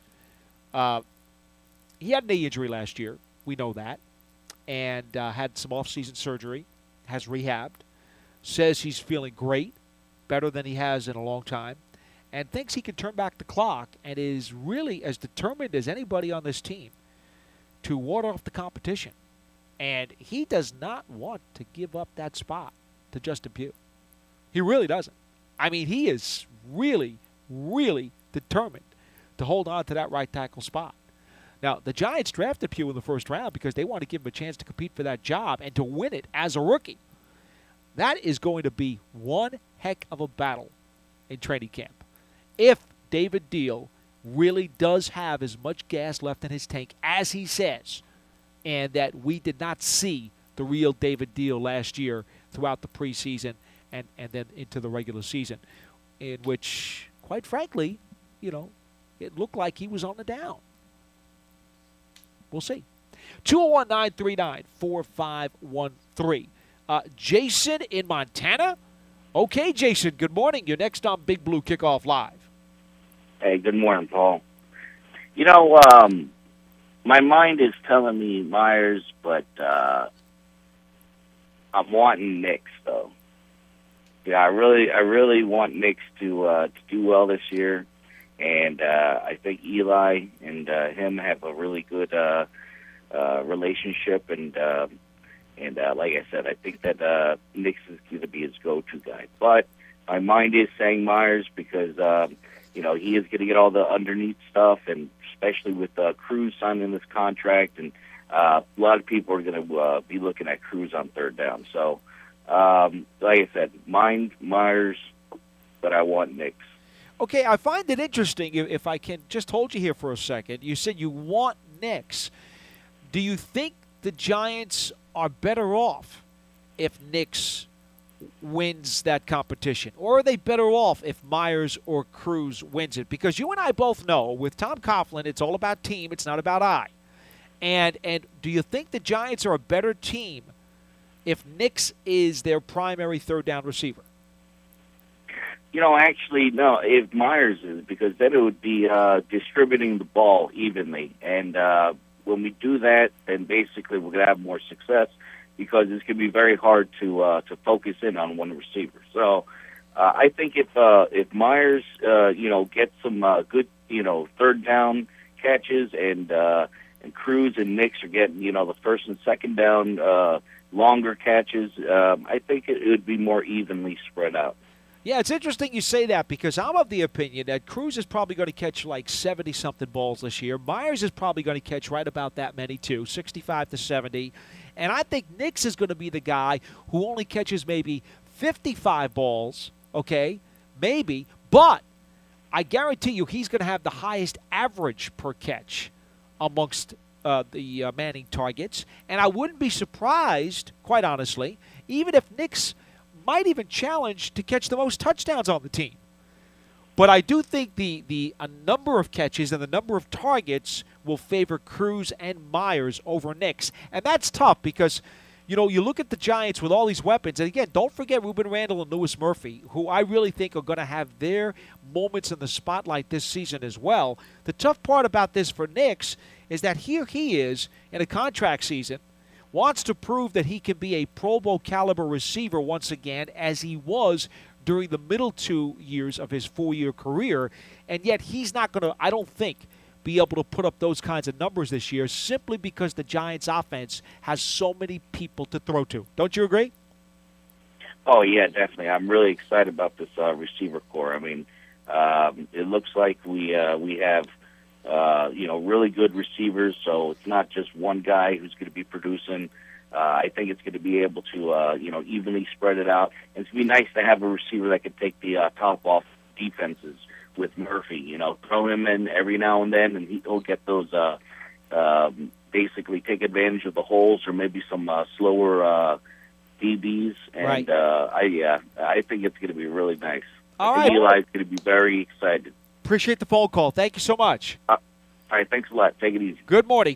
He had a knee injury last year. We know that. And had some off-season surgery. Has rehabbed. Says he's feeling great. Better than he has in a long time. And thinks he can turn back the clock and is really as determined as anybody on this team to ward off the competition. And he does not want to give up that spot to Justin Pugh. He really doesn't. I mean, he is really, really determined to hold on to that right tackle spot. Now, the Giants drafted Pugh in the first round because they want to give him a chance to compete for that job and to win it as a rookie. That is going to be one heck of a battle in training camp. If David Deal really does have as much gas left in his tank as he says, and that we did not see the real David Deal last year throughout the preseason and then into the regular season, in which, quite frankly, it looked like he was on the down. We'll see. 201-939-4513. Jason in Montana. Okay, Jason, good morning. You're next on Big Blue Kickoff Live. Hey, good morning, Paul. My mind is telling me Myers, but I'm wanting Nix, though. Yeah, I really want Nix to do well this year, and I think Eli and him have a really good relationship, and like I said, I think that Nix is going to be his go-to guy. But my mind is saying Myers because he is going to get all the underneath stuff, and especially with Cruz signing this contract, and a lot of people are going to be looking at Cruz on third down. So, like I said, Myers, but I want Nix. Okay, I find it interesting, if I can just hold you here for a second. You said you want Nix. Do you think the Giants are better off if Nix wins that competition? Or are they better off if Myers or Cruz wins it? Because you and I both know, with Tom Coughlin, it's all about team, it's not about I. And do you think the Giants are a better team if Nix is their primary third down receiver? Actually, no, if Myers is, because then it would be distributing the ball evenly. And when we do that, then basically we're going to have more success because it's going to be very hard to focus in on one receiver. So I think if Myers, gets some good, third down catches and Cruz and Nix are getting, the first and second down longer catches, I think it would be more evenly spread out. Yeah, it's interesting you say that because I'm of the opinion that Cruz is probably going to catch like 70-something balls this year. Myers is probably going to catch right about that many too, 65 to 70. And I think Nix is going to be the guy who only catches maybe 55 balls, okay, maybe. But I guarantee you he's going to have the highest average per catch amongst the Manning targets. And I wouldn't be surprised, quite honestly, even if Nix might even challenge to catch the most touchdowns on the team. But I do think the number of catches and the number of targets will favor Cruz and Myers over Nix. And that's tough because, you know, you look at the Giants with all these weapons. And, again, don't forget Ruben Randall and Louis Murphy, who I really think are going to have their moments in the spotlight this season as well. The tough part about this for Nix is that here he is in a contract season, wants to prove that he can be a Pro Bowl caliber receiver once again, as he was during the middle 2 years of his 4-year career, and yet he's not going to, I don't think, be able to put up those kinds of numbers this year simply because the Giants' offense has so many people to throw to. Don't you agree? Oh, yeah, definitely. I'm really excited about this receiver core. I mean, it looks like we have really good receivers, so it's not just one guy who's going to be producing. I think it's going to be able to, evenly spread it out. And it's going to be nice to have a receiver that can take the top off defenses with Murphy. Throw him in every now and then, and he'll get those, basically take advantage of the holes or maybe some slower DBs. And, right. I think it's going to be really nice. All right. Eli's going to be very excited. Appreciate the phone call. Thank you so much. All right, thanks a lot. Take it easy. Good morning.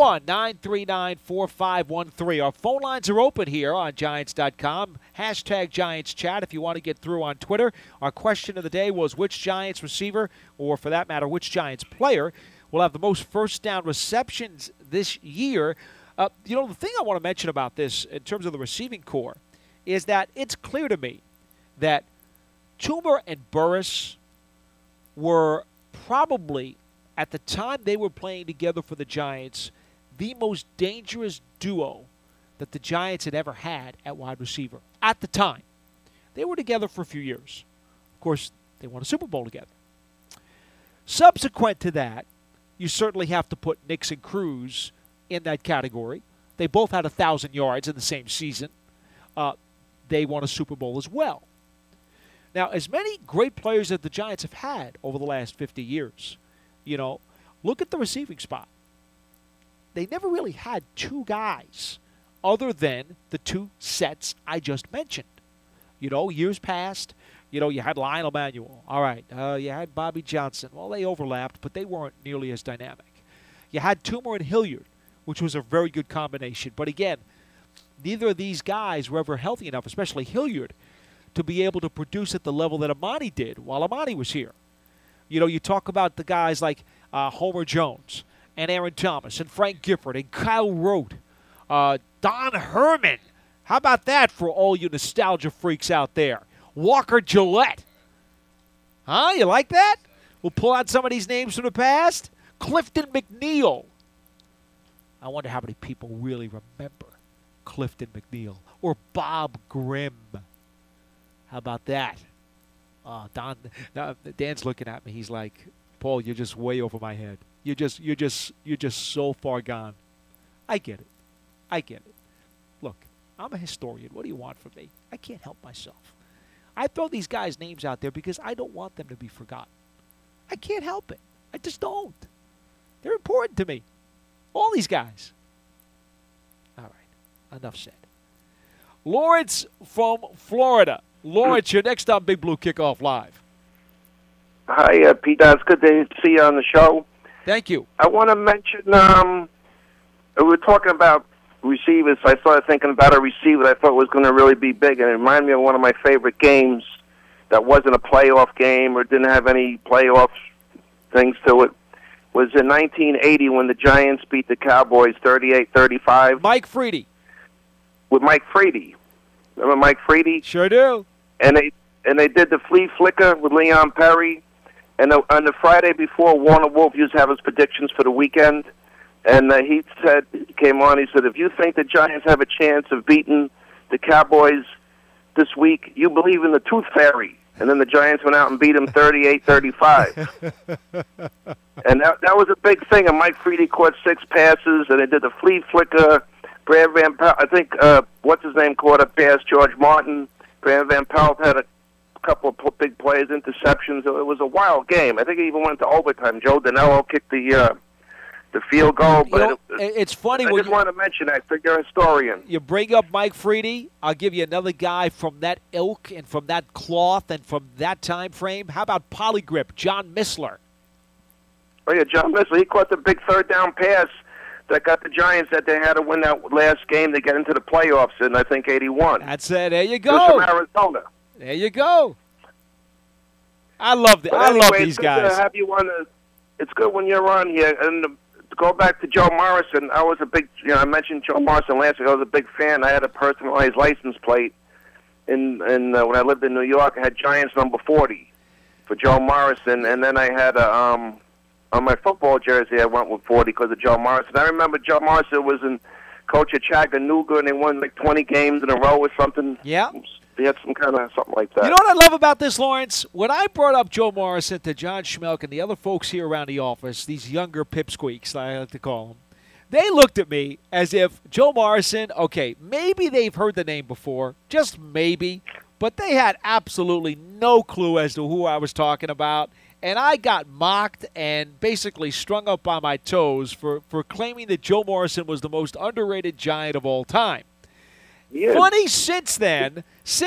201-939-4513. Our phone lines are open here on Giants.com. Hashtag Giants Chat if you want to get through on Twitter. Our question of the day was which Giants receiver, or for that matter, which Giants player, will have the most first down receptions this year. The thing I want to mention about this in terms of the receiving core is that it's clear to me that Toomer and Burris were probably, at the time they were playing together for the Giants, the most dangerous duo that the Giants had ever had at wide receiver. At the time. They were together for a few years. Of course, they won a Super Bowl together. Subsequent to that, you certainly have to put Nix and Cruz in that category. They both had 1,000 yards in the same season. They won a Super Bowl as well. Now, as many great players that the Giants have had over the last 50 years, look at the receiving spot. They never really had two guys other than the two sets I just mentioned. Years past, you had Lionel Manuel. All right. You had Bobby Johnson. Well, they overlapped, but they weren't nearly as dynamic. You had Toomer and Hilliard, which was a very good combination. But again, neither of these guys were ever healthy enough, especially Hilliard, to be able to produce at the level that Amani did while Amani was here. You talk about the guys like Homer Jones and Aaron Thomas and Frank Gifford and Kyle Rote, Don Herman. How about that for all you nostalgia freaks out there? Walker Gillette. Huh? You like that? We'll pull out some of these names from the past. Clifton McNeil. I wonder how many people really remember Clifton McNeil or Bob Grimm. How about that? Dan's looking at me. He's like, Paul, you're just way over my head. You're just so far gone. I get it. Look, I'm a historian. What do you want from me? I can't help myself. I throw these guys' names out there because I don't want them to be forgotten. I can't help it. I just don't. They're important to me. All these guys. All right. Enough said. Lawrence from Florida. Lawrence, you're next on Big Blue Kickoff Live. Hi, Pete. It's good to see you on the show. Thank you. I want to mention, we were talking about receivers. I started thinking about a receiver that I thought was going to really be big, and it reminded me of one of my favorite games that wasn't a playoff game or didn't have any playoff things to it. Was in 1980 when the Giants beat the Cowboys 38-35. Mike Freedy. With Mike Freedy. Remember Mike Freedy? Sure do. And they did the flea flicker with Leon Perry. And on the Friday before, Warner Wolf used to have his predictions for the weekend. And he came on, he said, if you think the Giants have a chance of beating the Cowboys this week, you believe in the Tooth Fairy. And then the Giants went out and beat them 38-35. And that was a big thing. And Mike Freedy caught 6 passes, and they did the flea flicker. Brad Van Pelt, I think, what's-his-name caught a pass, George Martin. Brad Van Pelt had a couple of big plays, interceptions. It was a wild game. I think it even went to overtime. Joe Danello kicked the the field goal. But it's funny I when just want to mention that. You're a historian. You bring up Mike Freedy. I'll give you another guy from that ilk and from that cloth and from that time frame. How about Polygrip, John Missler? Oh, yeah, John Missler. He caught the big third down pass that got the Giants that they had to win that last game to get into the playoffs in, I think, 81. That's it. There you He was go. from Arizona. There you go. I love these guys. It's good to have you on it's good when you're on here. And to go back to Joe Morrison, I was a big, I mentioned Joe Morrison last week. I was a big fan. I had a personalized license plate. When I lived in New York, I had Giants number 40 for Joe Morrison. And then I had on my football jersey, I went with 40 because of Joe Morrison. I remember Joe Morrison was in coach at Chattanooga, and they won like 20 games in a row or something. Yeah. They had some kind of something like that. You know what I love about this, Lawrence? When I brought up Joe Morrison to John Schmelk and the other folks here around the office, these younger pipsqueaks, I like to call them, they looked at me as if Joe Morrison, okay, maybe they've heard the name before, just maybe, but they had absolutely no clue as to who I was talking about. And I got mocked and basically strung up on my toes for claiming that Joe Morrison was the most underrated Giant of all time. Funny, since then,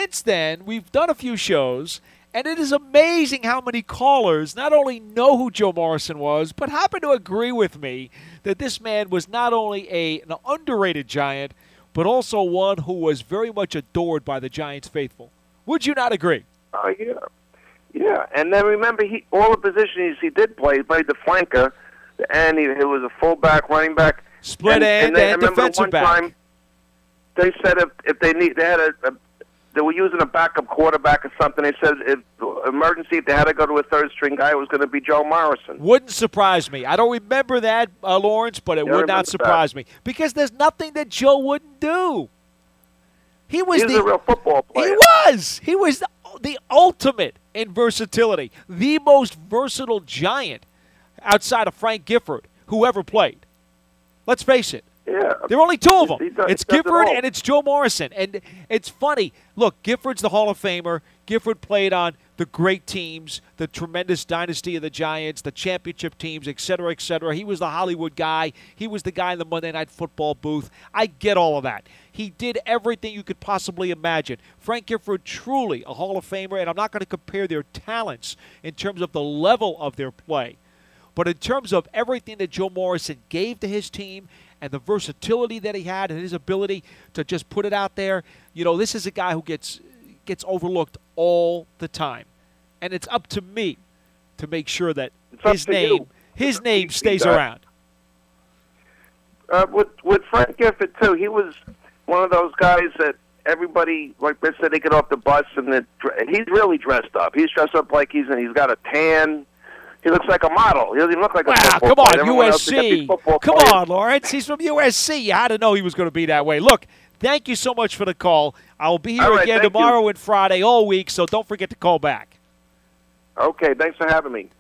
we've done a few shows, and it is amazing how many callers not only know who Joe Morrison was, but happen to agree with me that this man was not only an underrated Giant, but also one who was very much adored by the Giants faithful. Would you not agree? Oh, yeah. Yeah, and then remember, all the positions he did play, he played the flanker, and he was a fullback, running back. Split end and defensive back. Time, they said if they were using a backup quarterback or something. They said if they had to go to a third-string guy, it was going to be Joe Morrison. Wouldn't surprise me. I don't remember that, Lawrence, but it would not surprise me because there's nothing that Joe wouldn't do. He's a real football player. He was the ultimate in versatility, the most versatile Giant outside of Frank Gifford who ever played. Let's face it. Yeah. There are only two of them. It's Gifford it and it's Joe Morrison. And it's funny. Look, Gifford's the Hall of Famer. Gifford played on the great teams, the tremendous dynasty of the Giants, the championship teams, et cetera, et cetera. He was the Hollywood guy. He was the guy in the Monday Night Football booth. I get all of that. He did everything you could possibly imagine. Frank Gifford, truly a Hall of Famer, and I'm not going to compare their talents in terms of the level of their play. But in terms of everything that Joe Morrison gave to his team and the versatility that he had and his ability to just put it out there, this is a guy who gets overlooked all the time. And it's up to me to make sure that his name stays around. With Frank Gifford, too, he was one of those guys that everybody, like they said, they get off the bus and he's really dressed up. He's dressed up like he's got a tan. He looks like a model. He doesn't even look like a football player. Come on, USC. Come on, Lawrence. He's from USC. You had to know he was going to be that way. Look, thank you so much for the call. I'll be here again tomorrow and Friday all week, so don't forget to call back. Okay, thanks for having me.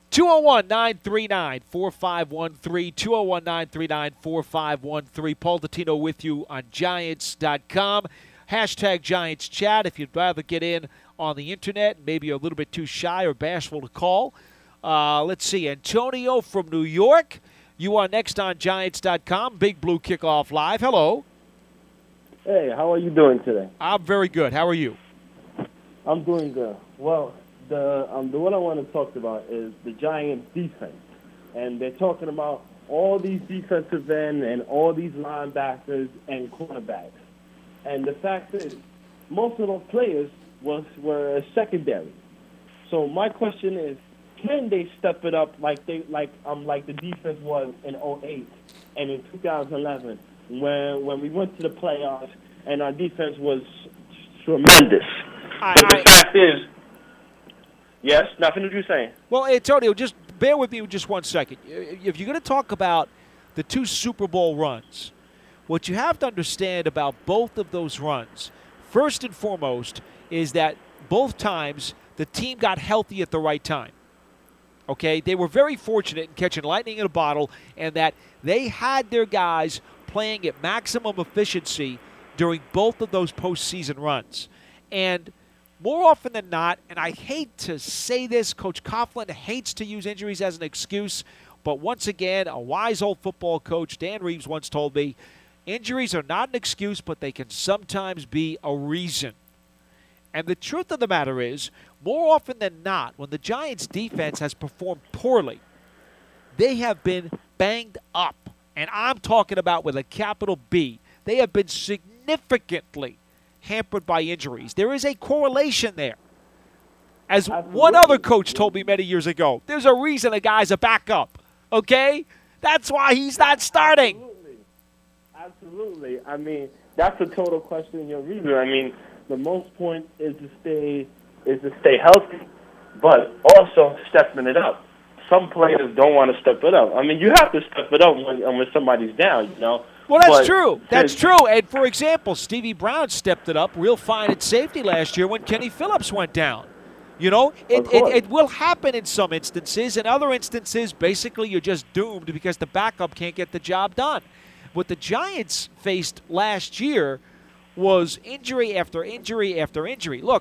201-939-4513, 201-939-4513. Paul Dottino with you on Giants.com. Hashtag Giants Chat if you'd rather get in on the Internet. Maybe you're a little bit too shy or bashful to call. Let's see. Antonio from New York. You are next on Giants.com. Big Blue Kickoff Live. Hello. Hey, how are you doing today? I'm very good. How are you? I'm doing good. Well, the what I want to talk about is the Giants' defense. And they're talking about all these defensive ends and all these linebackers and cornerbacks. And the fact is, most of those players were secondary. So my question is, can they step it up like the defense was in 2008 and in 2011 when we went to the playoffs and our defense was tremendous? But the fact is, yes, nothing that you're saying. Well, Antonio, just bear with me just 1 second. If you're going to talk about the two Super Bowl runs, what you have to understand about both of those runs, first and foremost, is that both times the team got healthy at the right time. Okay, they were very fortunate in catching lightning in a bottle and that they had their guys playing at maximum efficiency during both of those postseason runs. And more often than not, and I hate to say this, Coach Coughlin hates to use injuries as an excuse, But once again, a wise old football coach, Dan Reeves, once told me, injuries are not an excuse, but they can sometimes be a reason. And the truth of the matter is, more often than not, when the Giants' defense has performed poorly, they have been banged up. And I'm talking about with a capital B. They have been significantly hampered by injuries. There is a correlation there. As one other coach told me many years ago, there's a reason a guy's a backup, okay? That's why he's not starting. Absolutely. I mean, that's a total question in your reason. I mean, the most point is to stay healthy, but also stepping it up. Some players don't want to step it up. I mean, you have to step it up when somebody's down, you know. Well, that's true. That's true. And, for example, Stevie Brown stepped it up real fine at safety last year when Kenny Phillips went down. You know, it will happen in some instances. In other instances, basically you're just doomed because the backup can't get the job done. What the Giants faced last year was injury after injury after injury. Look,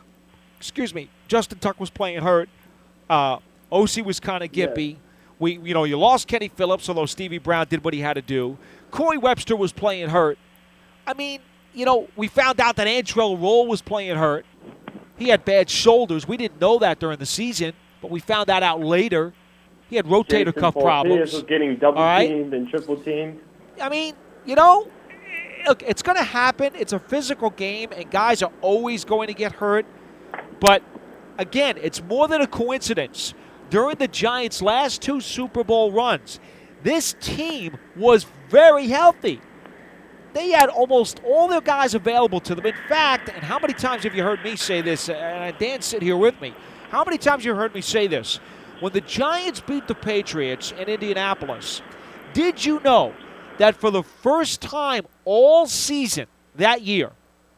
Justin Tuck was playing hurt. O.C. was kind of gimpy. Yeah. You lost Kenny Phillips, although Stevie Brown did what he had to do. Corey Webster was playing hurt. I mean, we found out that Antrell Roll was playing hurt. He had bad shoulders. We didn't know that during the season, but we found that out later. He had rotator cuff problems. He was getting double-teamed and triple-teamed. I mean, look, it's going to happen. It's a physical game, and guys are always going to get hurt. But, again, it's more than a coincidence. During the Giants' last 2 Super Bowl runs, this team was very healthy. They had almost all their guys available to them. In fact, and how many times have you heard me say this, and Dan sit here with me, how many times have you heard me say this? When the Giants beat the Patriots in Indianapolis, did you know that for the first time all season that year,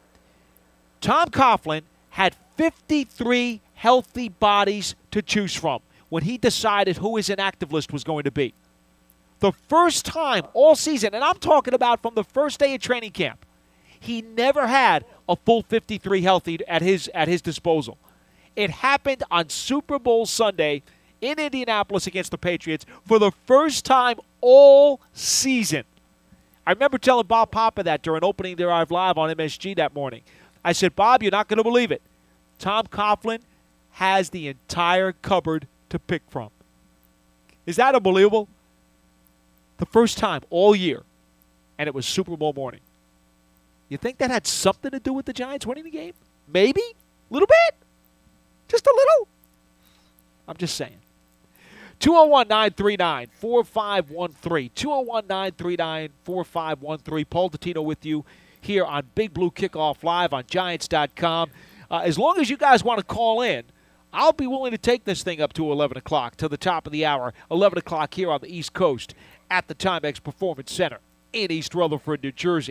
Tom Coughlin had 53 healthy bodies to choose from when he decided who his inactive list was going to be? The first time all season, and I'm talking about from the first day of training camp, he never had a full 53 healthy at his disposal. It happened on Super Bowl Sunday in Indianapolis against the Patriots for the first time all season. I remember telling Bob Papa that during Opening Drive Live on MSG that morning. I said, Bob, you're not going to believe it. Tom Coughlin has the entire cupboard to pick from. Is that unbelievable? The first time all year, and it was Super Bowl morning. You think that had something to do with the Giants winning the game? Maybe? A little bit? Just a little? I'm just saying. 201-939-4513. 201-939-4513. Paul Dottino with you here on Big Blue Kickoff Live on Giants.com. As long as you guys want to call in, I'll be willing to take this thing up to 11 o'clock, to the top of the hour, 11 o'clock here on the East Coast at the Timex Performance Center in East Rutherford, New Jersey.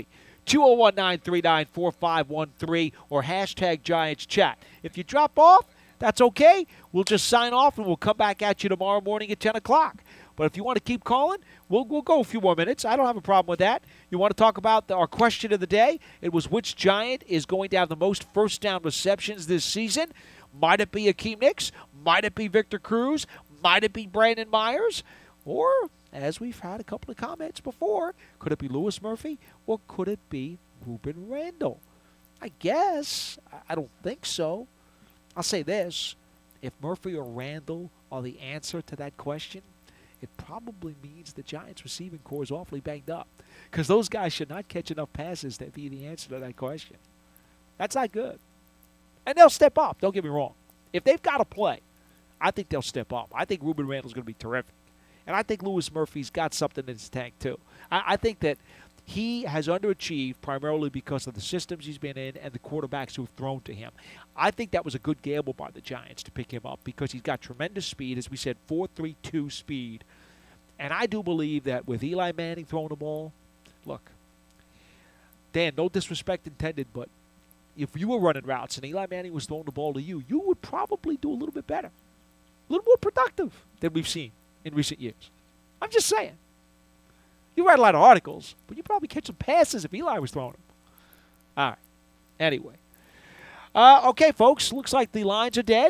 201-939-4513 or hashtag Giants Chat. If you drop off, that's okay. We'll just sign off and we'll come back at you tomorrow morning at 10 o'clock. But if you want to keep calling, we'll go a few more minutes. I don't have a problem with that. You want to talk about our question of the day? It was which Giant is going to have the most first down receptions this season? Might it be Akeem Nicks? Might it be Victor Cruz? Might it be Brandon Myers? Or, as we've had a couple of comments before, could it be Louis Murphy or could it be Ruben Randle? I guess. I don't think so. I'll say this. If Murphy or Randle are the answer to that question, it probably means the Giants' receiving corps is awfully banged up because those guys should not catch enough passes to be the answer to that question. That's not good. And they'll step up. Don't get me wrong. If they've got to play, I think they'll step up. I think Ruben Randle's going to be terrific. And I think Louis Murphy's got something in his tank, too. I think that he has underachieved primarily because of the systems he's been in and the quarterbacks who have thrown to him. I think that was a good gamble by the Giants to pick him up because he's got tremendous speed, as we said, 4.32 speed. And I do believe that with Eli Manning throwing the ball, look, Dan, no disrespect intended, but if you were running routes and Eli Manning was throwing the ball to you, you would probably do a little bit better, a little more productive than we've seen in recent years. I'm just saying. You write a lot of articles, but you probably catch some passes if Eli was throwing them. All right. Anyway. Okay, folks, looks like the lines are dead.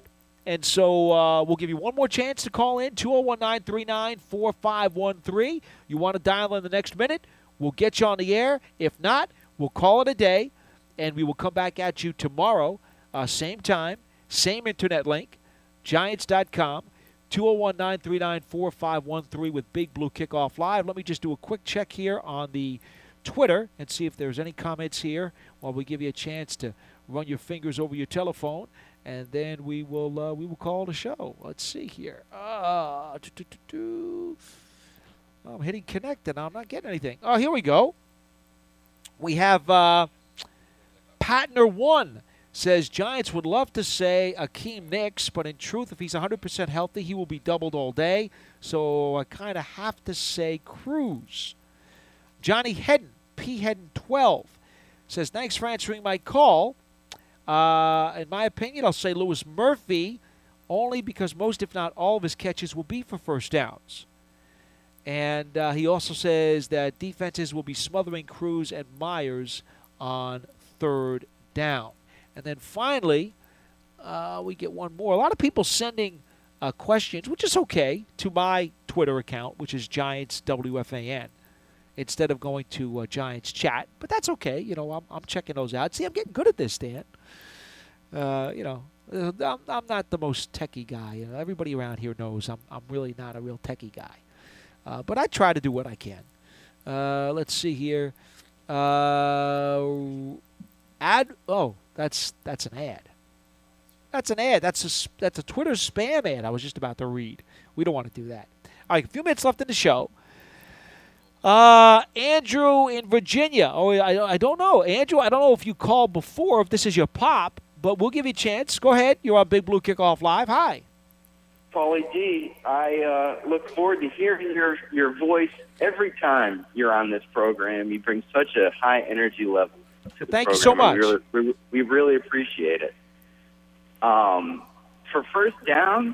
And so we'll give you one more chance to call in, 201-939-4513. You want to dial in the next minute, we'll get you on the air. If not, we'll call it a day, and we will come back at you tomorrow, same time, same internet link, Giants.com, 201-939-4513 with Big Blue Kickoff Live. Let me just do a quick check here on the Twitter and see if there's any comments here while we give you a chance to run your fingers over your telephone, and then we will call the show. Let's see here. I'm hitting connect, and I'm not getting anything. Oh, here we go. We have Patner1 says, Giants would love to say Akeem Nicks, but in truth, if he's 100% healthy, he will be doubled all day. So I kind of have to say Cruz. Johnny Hedden, P. Hedden 12, says, thanks for answering my call. In my opinion, I'll say Lewis Murphy, only because most, if not all, of his catches will be for first downs. And he also says that defenses will be smothering Cruz and Myers on third down. And then finally, we get one more. A lot of people sending questions, which is okay, to my Twitter account, which is Giants WFAN, instead of going to Giants Chat. But that's okay. You know, I'm checking those out. See, I'm getting good at this, Dan. You know, I'm not the most techie guy. Everybody around here knows I'm really not a real techie guy. But I try to do what I can. Let's see here. That's an ad. That's an ad. That's a Twitter spam ad I was just about to read. We don't want to do that. All right, a few minutes left in the show. Andrew in Virginia. Oh, I don't know. Andrew, I don't know if you called before, if this is your pop, but we'll give you a chance. Go ahead. You're on Big Blue Kickoff Live. Hi. Paulie D, I look forward to hearing your voice every time you're on this program. You bring such a high energy level to the Thank program. you so much. We really appreciate it. For first down,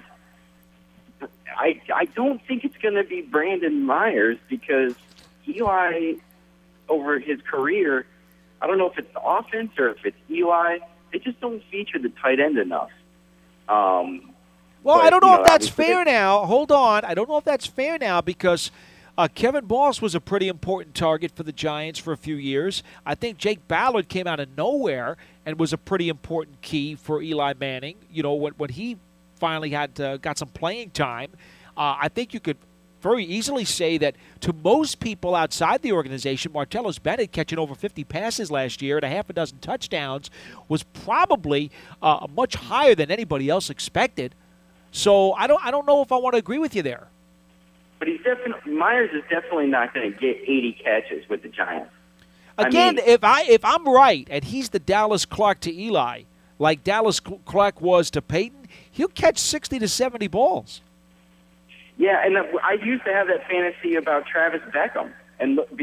I don't think it's going to be Brandon Myers because Eli, over his career, I don't know if it's the offense or if it's Eli, they just don't feature the tight end enough. Well, I don't know if that's fair now. Hold on. I don't know if that's fair now because Kevin Boss was a pretty important target for the Giants for a few years. I think Jake Ballard came out of nowhere and was a pretty important key for Eli Manning. You know, when he finally got some playing time, I think you could very easily say that to most people outside the organization, Martellus Bennett catching over 50 passes last year and a half a dozen touchdowns was probably much higher than anybody else expected. So I don't know if I want to agree with you there. But Myers is definitely not going to get 80 catches with the Giants. Again, if I'm right and he's the Dallas Clark to Eli, like Dallas Clark was to Peyton, he'll catch 60 to 70 balls. Yeah, and I used to have that fantasy about Travis Beckham. And No!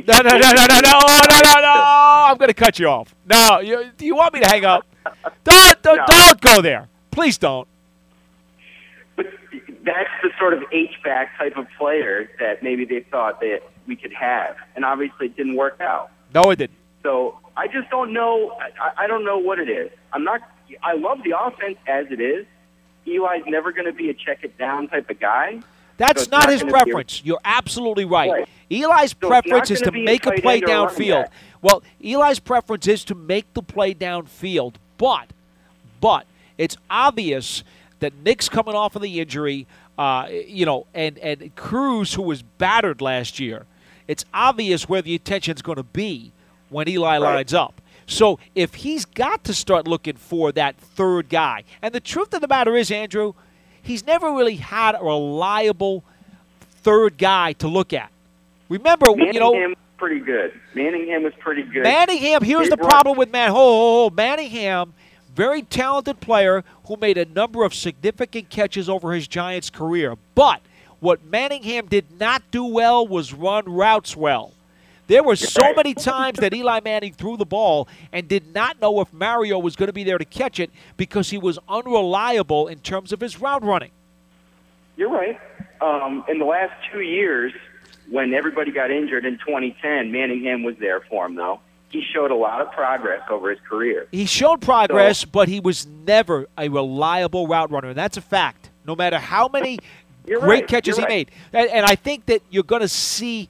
I'm going to cut you off. No, do you want me to hang up? Don't go there. Please don't. But that's the sort of H-back type of player that maybe they thought that we could have. And obviously it didn't work out. No, it didn't. So I just don't know. I don't know what it is. I love the offense as it is. Eli's never going to be a check-it-down type of guy. That's not his preference. You're absolutely right. Eli's preference is to make a play downfield. Well, Eli's preference is to make the play downfield. But it's obvious that Nick's coming off of the injury, and Cruz, who was battered last year. It's obvious where the attention's going to be when Eli lines up. So if he's got to start looking for that third guy, and the truth of the matter is, Andrew, he's never really had a reliable third guy to look at. Remember, Manningham was pretty good. Manningham was pretty good. Manningham, here's the problem with Manningham, very talented player who made a number of significant catches over his Giants career. But what Manningham did not do well was run routes well. There were so many times that Eli Manning threw the ball and did not know if Mario was going to be there to catch it because he was unreliable in terms of his route running. You're right. In the last 2 years, when everybody got injured in 2010, Manningham was there for him, though. he showed a lot of progress over his career. He showed progress, but he was never a reliable route runner, and that's a fact. No matter how many great catches he made, and I think that you're going to see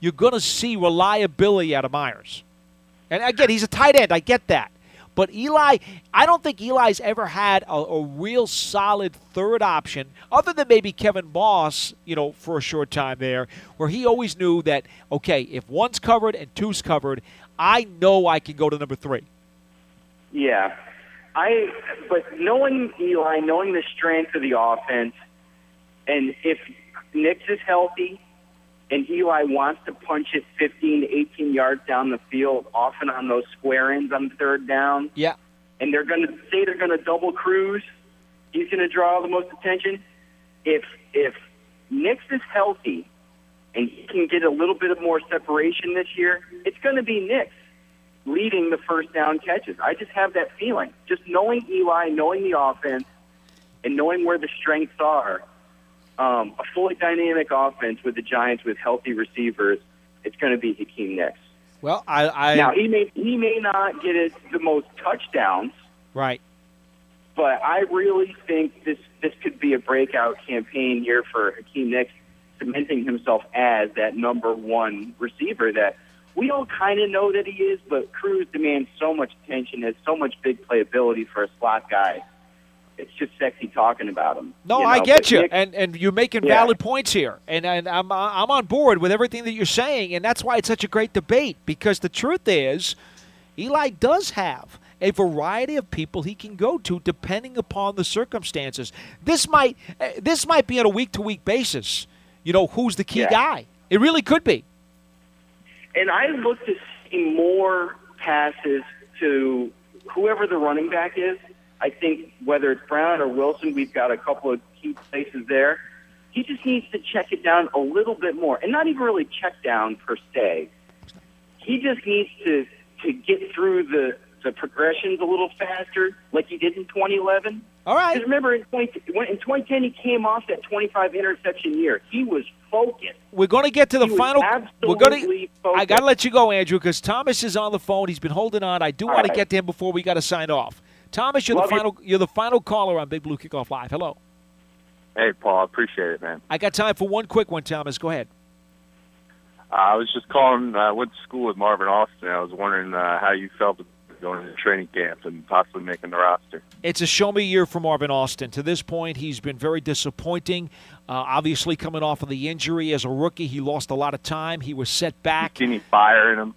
reliability out of Myers. And again, he's a tight end. I get that. But Eli, I don't think Eli's ever had a real solid third option, other than maybe Kevin Boss, for a short time there, where he always knew that, okay, if one's covered and two's covered, I know I can go to number 3. Yeah. But knowing Eli, knowing the strength of the offense, and if Nix is healthy and Eli wants to punch it 15 to 18 yards down the field, often on those square ends on third down, and they're going to double Cruz, he's going to draw the most attention. If Nix is healthy and he can get a little bit of more separation this year, it's going to be Nix leading the first down catches. I just have that feeling. Just knowing Eli, knowing the offense, and knowing where the strengths are, a fully dynamic offense with the Giants with healthy receivers, it's going to be Hakeem Nicks. Well, I now he may not get the most touchdowns, right? But I really think this could be a breakout campaign here for Hakeem Nicks, cementing himself as that number 1 receiver that we all kind of know that he is, but Cruz demands so much attention, has so much big playability for a slot guy. It's just sexy talking about him. No, I get you, and you're making valid points here, and I'm on board with everything that you're saying, and that's why it's such a great debate, because the truth is Eli does have a variety of people he can go to depending upon the circumstances. This might be on a week-to-week basis, who's the key guy. It really could be. And I look to see more passes to whoever the running back is. I think whether it's Brown or Wilson, we've got a couple of key places there. He just needs to check it down a little bit more, and not even really check down per se. He just needs to get through the progressions a little faster, like he did in 2011. All right. Because remember, in 2010, he came off that 25 interception year. He was focused. We're going to get to the final. Absolutely focused. I got to let you go, Andrew, because Thomas is on the phone. He's been holding on. I do want to get to him before we got to sign off. Thomas, you're the final caller on Big Blue Kickoff Live. Hello. Hey, Paul. I appreciate it, man. I got time for one quick one, Thomas. Go ahead. I was just calling. I went to school with Marvin Austin. I was wondering how you felt going into training camp and possibly making the roster. It's a show-me year for Marvin Austin. To this point, he's been very disappointing. Obviously, coming off of the injury as a rookie, he lost a lot of time. He was set back. Can you fire him?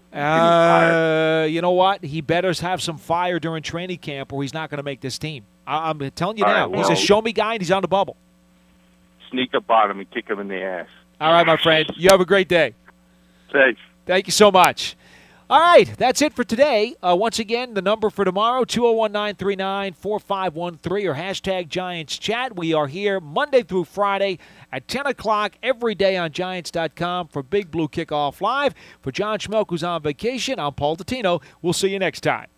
You know what? He better have some fire during training camp or he's not going to make this team. I'm telling you now. He's a show-me guy, and he's on the bubble. Sneak up on him and kick him in the ass. All right, my friend. You have a great day. Thanks. Thank you so much. All right, that's it for today. Once again, the number for tomorrow, 201-939-4513 or hashtag Giants Chat. We are here Monday through Friday at 10 o'clock every day on Giants.com for Big Blue Kickoff Live. For John Schmelk, who's on vacation, I'm Paul Dottino. We'll see you next time.